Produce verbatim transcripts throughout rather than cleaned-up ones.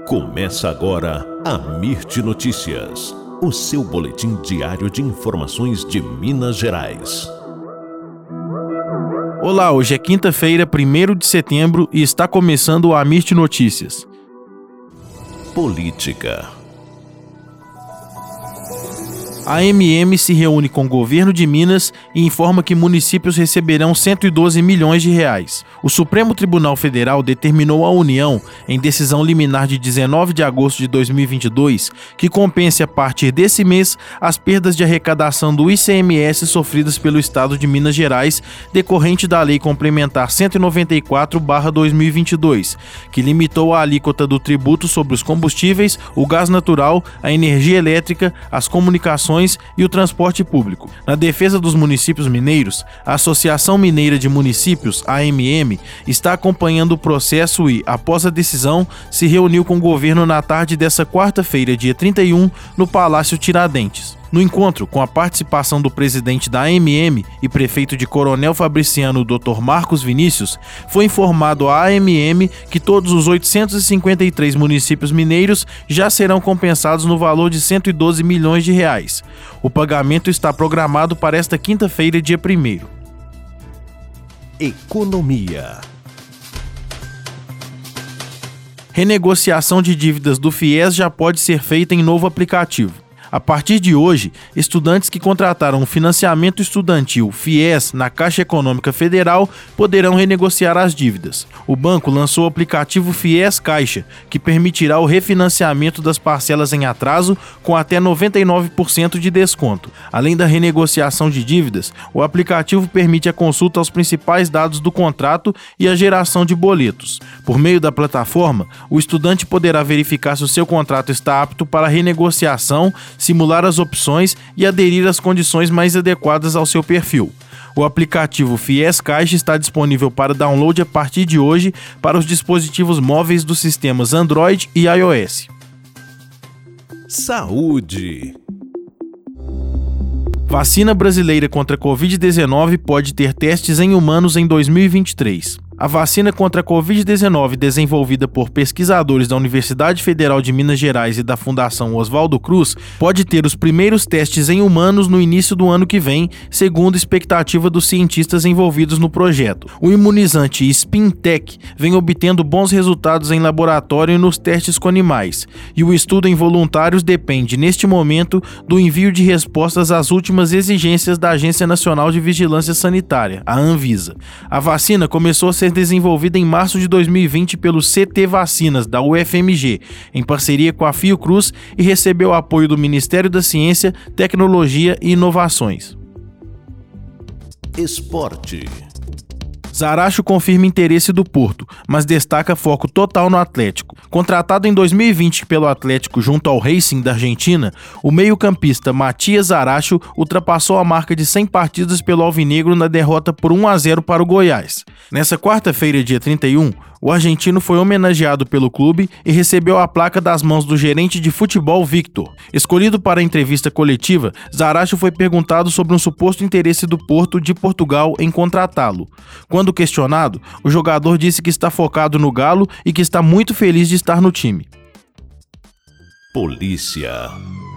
Começa agora a Mirte Notícias, o seu boletim diário de informações de Minas Gerais. Olá, hoje é quinta-feira, primeiro de setembro, e está começando a Mirte Notícias. Política. A M M se reúne com o governo de Minas e informa que municípios receberão cento e doze milhões de reais. O Supremo Tribunal Federal determinou à União, em decisão liminar de dezenove de agosto de dois mil e vinte e dois, que compense a partir desse mês as perdas de arrecadação do I C M S sofridas pelo Estado de Minas Gerais, decorrente da Lei Complementar cento e noventa e quatro barra dois mil e vinte e dois, que limitou a alíquota do tributo sobre os combustíveis, o gás natural, a energia elétrica, as comunicações e o transporte público. Na defesa dos municípios mineiros, a Associação Mineira de Municípios, A M M, está acompanhando o processo e, após a decisão, se reuniu com o governo na tarde dessa quarta-feira, dia trinta e um, no Palácio Tiradentes. No encontro, com a participação do presidente da A M M e prefeito de Coronel Fabriciano, doutor Marcos Vinícius, foi informado à A M M que todos os oitocentos e cinquenta e três municípios mineiros já serão compensados no valor de cento e doze milhões de reais. O pagamento está programado para esta quinta-feira, dia primeiro. Economia. Renegociação de dívidas do FIES já pode ser feita em novo aplicativo. A partir de hoje, estudantes que contrataram um financiamento estudantil FIES na Caixa Econômica Federal poderão renegociar as dívidas. O banco lançou o aplicativo FIES Caixa, que permitirá o refinanciamento das parcelas em atraso com até noventa e nove por cento de desconto. Além da renegociação de dívidas, o aplicativo permite a consulta aos principais dados do contrato e a geração de boletos. Por meio da plataforma, o estudante poderá verificar se o seu contrato está apto para renegociação, simular as opções e aderir às condições mais adequadas ao seu perfil. O aplicativo FIES Caixa está disponível para download a partir de hoje para os dispositivos móveis dos sistemas Android e iOS. Saúde. Vacina brasileira contra a covid dezenove pode ter testes em humanos em dois mil e vinte e três. A vacina contra a covid dezenove, desenvolvida por pesquisadores da Universidade Federal de Minas Gerais e da Fundação Oswaldo Cruz, pode ter os primeiros testes em humanos no início do ano que vem, segundo expectativa dos cientistas envolvidos no projeto. O imunizante SpinTech vem obtendo bons resultados em laboratório e nos testes com animais, e o estudo em voluntários depende, neste momento, do envio de respostas às últimas exigências da Agência Nacional de Vigilância Sanitária, a Anvisa. A vacina começou a ser desenvolvida em março de dois mil e vinte pelo C T Vacinas, da U F M G, em parceria com a Fiocruz, e recebeu apoio do Ministério da Ciência, Tecnologia e Inovações. Esporte. Zaracho confirma interesse do Porto, mas destaca foco total no Atlético. Contratado em dois mil e vinte pelo Atlético junto ao Racing da Argentina, o meio-campista Matias Zaracho ultrapassou a marca de cem partidas pelo Alvinegro na derrota por um a zero para o Goiás. Nessa quarta-feira, dia trinta e um, o argentino foi homenageado pelo clube e recebeu a placa das mãos do gerente de futebol Victor. Escolhido para a entrevista coletiva, Zaracho foi perguntado sobre um suposto interesse do Porto de Portugal em contratá-lo. Quando questionado, o jogador disse que está focado no Galo e que está muito feliz de estar no time. Polícia.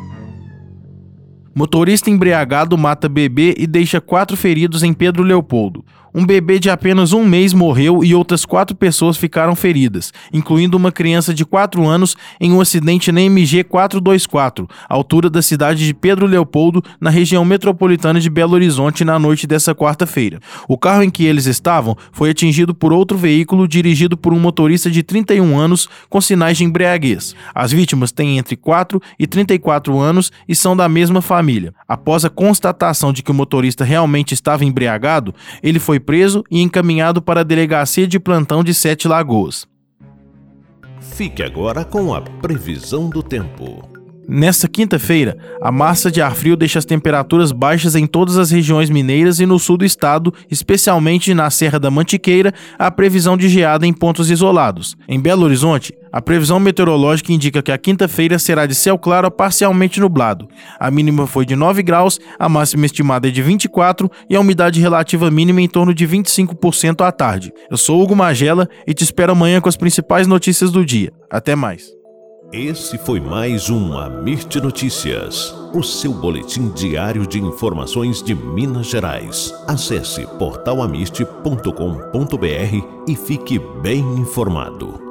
Motorista embriagado mata bebê e deixa quatro feridos em Pedro Leopoldo. Um bebê de apenas um mês morreu e outras quatro pessoas ficaram feridas, incluindo uma criança de quatro anos em um acidente na M G quatrocentos e vinte e quatro, altura da cidade de Pedro Leopoldo, na região metropolitana de Belo Horizonte, na noite dessa quarta-feira. O carro em que eles estavam foi atingido por outro veículo dirigido por um motorista de trinta e um anos com sinais de embriaguez. As vítimas têm entre quatro e trinta e quatro anos e são da mesma família. Após a constatação de que o motorista realmente estava embriagado, ele foi preso e encaminhado para a delegacia de plantão de Sete Lagoas. Fique agora com a previsão do tempo. Nesta quinta-feira, a massa de ar frio deixa as temperaturas baixas em todas as regiões mineiras e no sul do estado, especialmente na Serra da Mantiqueira, há previsão de geada em pontos isolados. Em Belo Horizonte, a previsão meteorológica indica que a quinta-feira será de céu claro a parcialmente nublado. A mínima foi de nove graus, a máxima estimada é de vinte e quatro e a umidade relativa mínima em torno de vinte e cinco por cento à tarde. Eu sou Hugo Magela e te espero amanhã com as principais notícias do dia. Até mais. Esse foi mais um Amirte Notícias, o seu boletim diário de informações de Minas Gerais. Acesse portal amirte ponto com ponto br e fique bem informado.